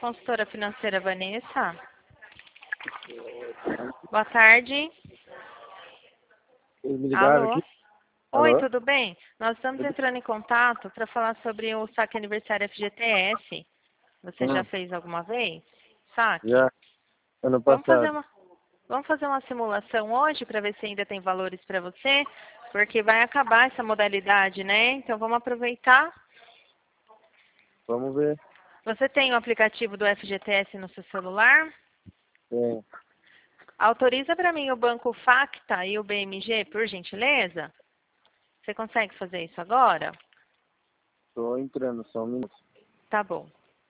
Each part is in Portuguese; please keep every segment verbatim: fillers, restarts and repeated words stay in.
consultora financeira Vanessa. Boa tarde. Eles me ligaram Alô? aqui. Oi, Alô? tudo bem? Nós estamos entrando em contato para falar sobre o saque aniversário F G T S. Você já Hum, fez alguma vez? Saque? já, ano Vamos fazer passado. uma, vamos fazer uma simulação hoje para ver se ainda tem valores para você, porque vai acabar essa modalidade, né? Então vamos aproveitar. Vamos ver. Você tem o aplicativo do F G T S no seu celular? Tem. Autoriza para mim o banco Facta e o B M G, por gentileza? Você consegue fazer isso agora? Tô entrando, só um minuto. Tá bom.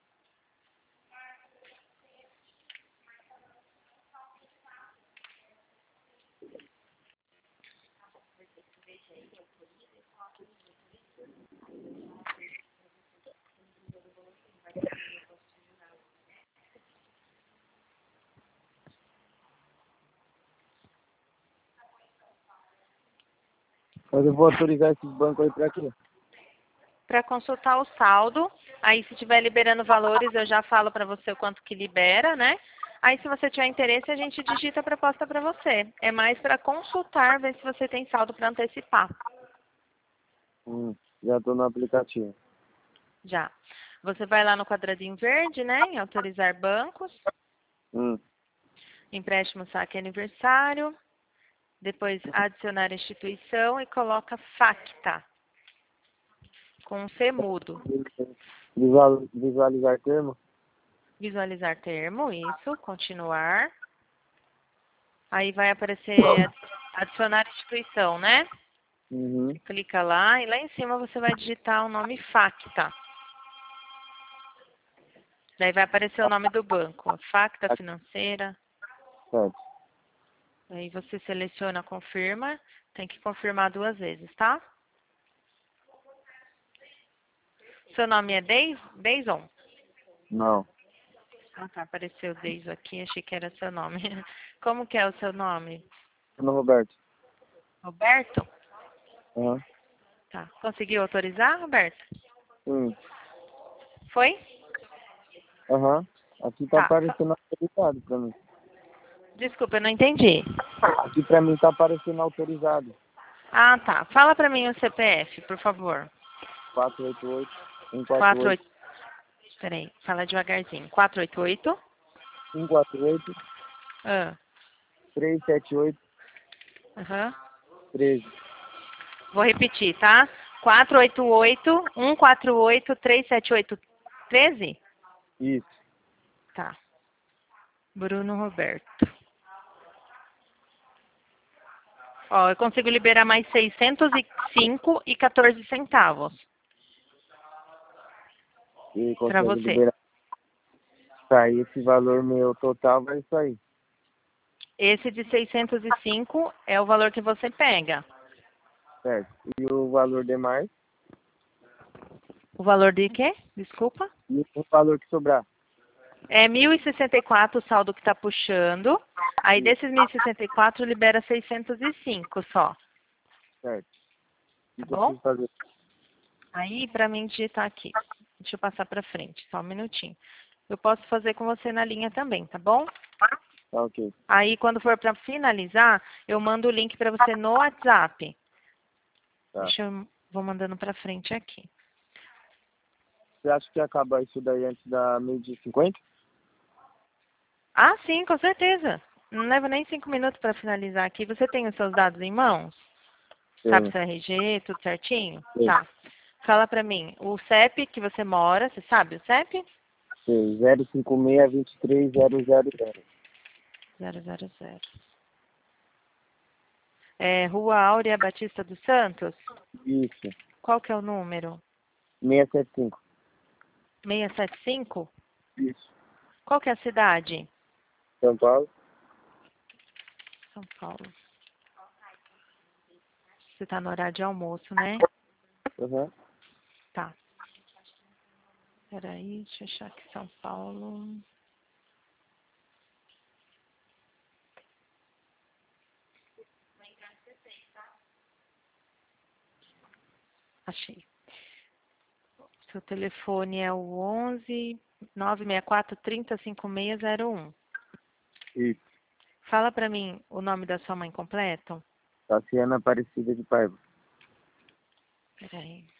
Mas eu vou autorizar esses bancos aí pra quê? Para consultar o saldo, aí se estiver liberando valores, eu já falo para você o quanto que libera, né? Aí se você tiver interesse, a gente digita a proposta para você. É mais para consultar, ver se você tem saldo para antecipar. Hum, já tô no aplicativo. Já. Você vai lá no quadradinho verde, né? Em autorizar bancos, Hum, empréstimo, saque aniversário. Depois adicionar instituição e coloca Facta, com um C mudo. Visual, visualizar termo? Visualizar termo, isso, continuar. Aí vai aparecer adicionar instituição, né? Uhum. Você clica lá e lá em cima você vai digitar o nome Facta. Daí vai aparecer o nome do banco, Facta Financeira. Certo. Aí você seleciona confirma, tem que confirmar duas vezes, tá? Seu nome é Deis? Deison? Não. Ah, tá, apareceu Deison aqui, achei que era seu nome. Como que é o seu nome? Ana Roberto. Roberto? Aham. Tá. Conseguiu autorizar, Roberto? Hum. Foi? Aham. Aqui tá Tá. Fa- aparecendo autorizado pra mim. Desculpa, eu não entendi. Aqui pra mim tá aparecendo autorizado. Ah, tá. Fala pra mim o C P F, por favor. quatro oito oito, um quatro Quatro oito, oito. Peraí, fala devagarzinho. Quatro oito oito. um quatro oito, Ah, três sete oito, aham. treze. Vou repetir, tá? Quatro oito oito, um quatro oito, três sete oito, treze. Isso. Tá. Bruno Roberto. Ó, eu consigo liberar mais seiscentos e cinco e quatorze centavos E para consegue você. liberar. Tá, e esse valor meu total vai sair. Esse de seiscentos e cinco é o valor que você pega. Certo. E o valor demais? O valor de quê? Desculpa. E o valor que sobrar? É mil e sessenta e quatro o saldo que está puxando. Aí desses mil e sessenta e quatro libera seiscentos e cinco só. Certo. O Tá que eu bom? preciso fazer? Aí para mim digitar aqui. Deixa eu passar para frente, só um minutinho. Eu posso fazer com você na linha também, tá bom? Tá, ok. Aí quando for para finalizar, eu mando o link para você no WhatsApp. Tá. Deixa eu vou mandando para frente aqui. Você acha que acaba isso daí antes da meio-dia e cinquenta? Ah, sim, com certeza. Não leva nem cinco minutos para finalizar aqui. Você tem os seus dados em mãos? Sabe Sim. seu R G, tudo certinho? Sim. Tá. Fala pra mim, o C E P que você mora, você sabe o C E P? Sim. zero cinco seis, dois três zero zero zero. zero zero zero. É, Rua Áurea Batista dos Santos? Isso. Qual que é o número? seiscentos e setenta e cinco. seiscentos e setenta e cinco? Isso. Qual que é a cidade? São Paulo? São Paulo. Você tá no horário de almoço, né? Aham. Tá. Peraí, deixa eu achar aqui São Paulo. Achei. Seu telefone é o onze nove seis quatro três zero cinco seis zero um. Isso. Fala pra mim o nome da sua mãe completo. Tassiana Aparecida de Paiva. Peraí.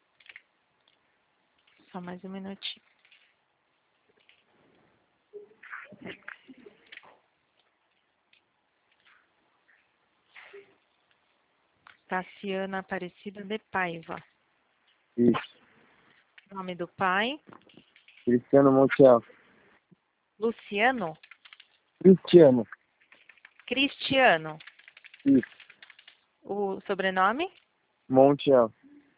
Só mais um minutinho. Tassiana Aparecida de Paiva. Isso. Nome do pai. Cristiano Montiel. Luciano. Cristiano. Cristiano. Isso. O sobrenome? Montiel.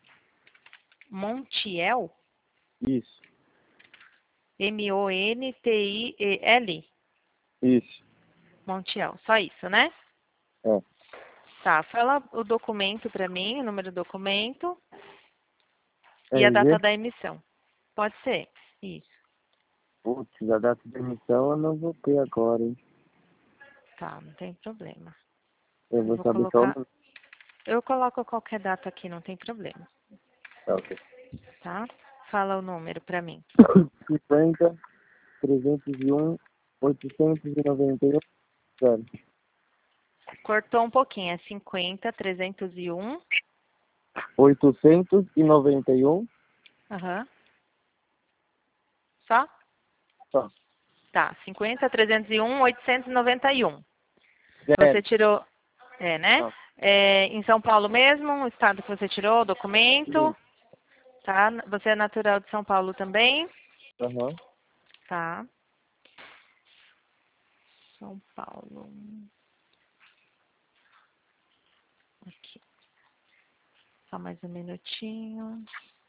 Montiel. Isso. M O N T I E L. Isso. Montiel. Só isso, né? É. Tá. Fala o documento pra mim, o número do documento. E a R G? data da emissão. Pode ser. Isso. Putz, a data de emissão eu não vou ter agora, hein? Tá, não tem problema. Eu Eu vou vou saber só o colocar. número. Eu coloco qualquer data aqui, não tem problema. Tá, ok. Tá? Fala o número pra mim. cinquenta, trezentos e um, oitocentos e noventa e um, zero. Cortou um pouquinho. É cinquenta, trezentos e um. oitocentos e noventa e um. Aham. Só? Só. Tá. cinquenta, trezentos e um, oitocentos e noventa e um. Zero. Você tirou. É, né? Tá. É, em São Paulo mesmo, o estado que você tirou, o documento. Tá? Você é natural de São Paulo também? Aham. Tá. São Paulo. Aqui. Só mais um minutinho.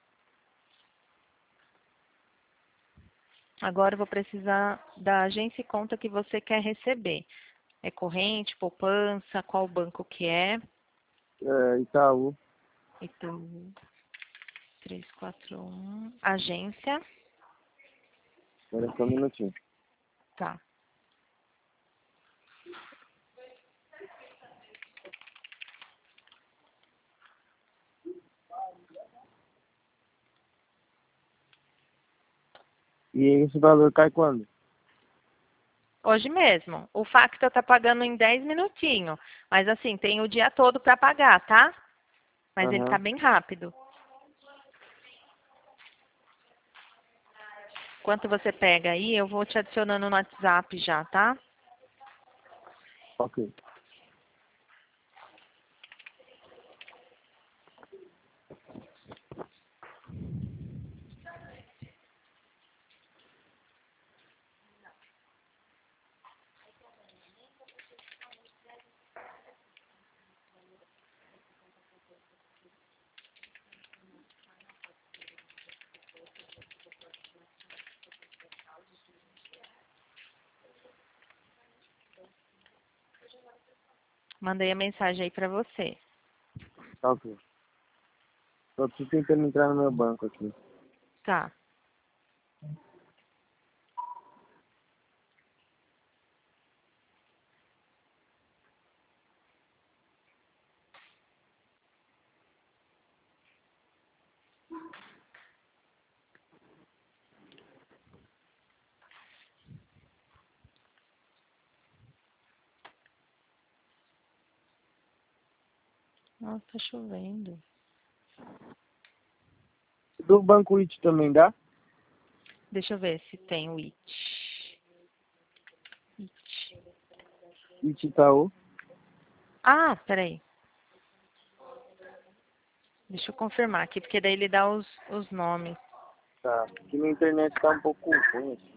Agora eu vou precisar da agência e conta que você quer receber. É corrente, poupança, qual banco que é? É, Itaú. Então, três quatro um. Agência. Espera só um minutinho. Tá. E esse valor cai quando? Hoje mesmo. O Facta tá pagando em dez minutinhos. Mas assim, tem o dia todo para pagar, tá? Mas ele tá Aham. bem rápido. Enquanto você pega aí, eu vou te adicionando no WhatsApp já, tá? Ok. Mandei a mensagem aí pra você. Tá, ok. Só tô tentando entrar no meu banco aqui. Tá. Nossa, tá chovendo. Do Banco It também dá? Deixa eu ver se tem o It. It. It Itaú. Ah, peraí. Deixa eu confirmar aqui, porque daí ele dá os, os nomes. Tá. Aqui na internet tá um pouco ruim aqui.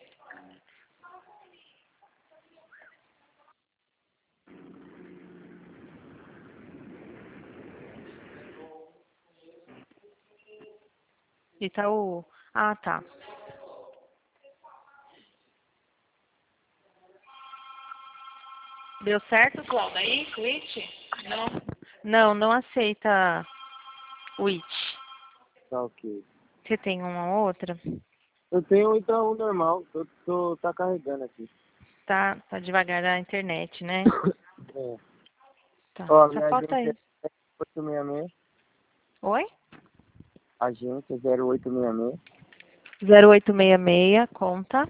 Itaú. Ah, tá. Deu certo, Cláudia? Aí, o It? Não. Não, não aceita o It. Tá, ok. Você tem uma outra? Eu tenho o Itaú normal. Tô, tô, tá carregando aqui. Tá, tá devagar a internet, né? É. Tá. Ó, Só minha falta agência isso. é oito seis seis. Oi? agência zero oito seis seis, zero oito seis seis, conta.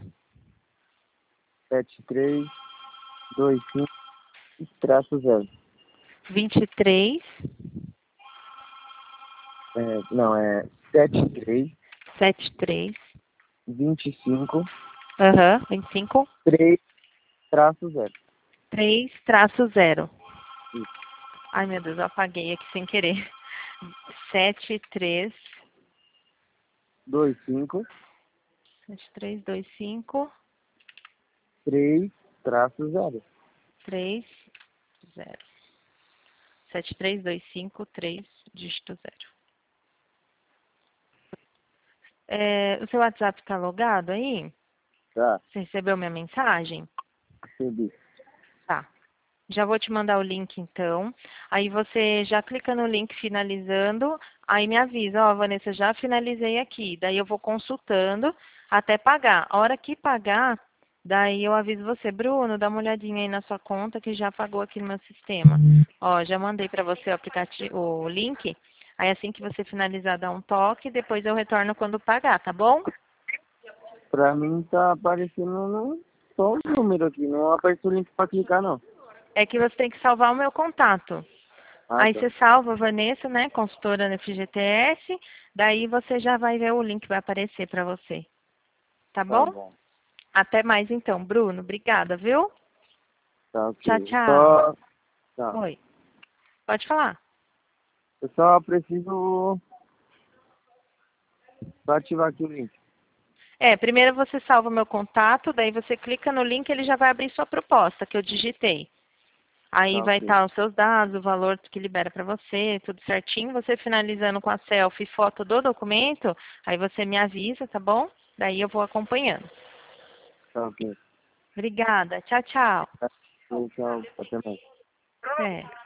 sete três dois cinco, traço zero. vinte e três, É, não, é sete três setenta e três, vinte e cinco, aham, vinte e cinco, três, traço zero. três, traço zero. Isso. Ai, meu Deus, eu apaguei aqui sem querer. sete três, dois cinco, sete três dois cinco, três, traço zero. três, zero. sete três dois cinco, três, dígito zero. É, o seu WhatsApp está logado aí? Tá, Você recebeu minha mensagem? recebi. Tá. Já vou te mandar o link então. Aí você já clica no link finalizando, aí me avisa, ó, Vanessa, já finalizei aqui. Daí eu vou consultando até pagar. A hora que pagar, daí eu aviso você, Bruno, dá uma olhadinha aí na sua conta que já pagou aqui no meu sistema. Ó, já mandei para você o aplicativo, o link. Aí assim que você finalizar, dá um toque, depois eu retorno quando pagar, tá bom? Pra mim tá aparecendo no, só o número aqui, não aparece o link pra clicar não. É que você tem que salvar o meu contato. Ah, Aí tá. você salva a Vanessa, né, consultora na F G T S, daí você já vai ver o link que vai aparecer para você. Tá Tá bom? bom. Até mais então, Bruno. Obrigada, viu? Tá Tchau, ok. tchau. Só, tá. Oi. Pode falar. Eu só preciso só ativar aqui o link. É, primeiro você salva o meu contato, daí você clica no link, ele já vai abrir sua proposta, que eu digitei. Aí Tá vai ok. estar os seus dados, o valor que libera para você, tudo certinho. Você finalizando com a selfie e foto do documento, aí você me avisa, tá bom? Daí eu vou acompanhando. Tá ok. Obrigada. Tchau, tchau. Tá. Tchau, até mais. É.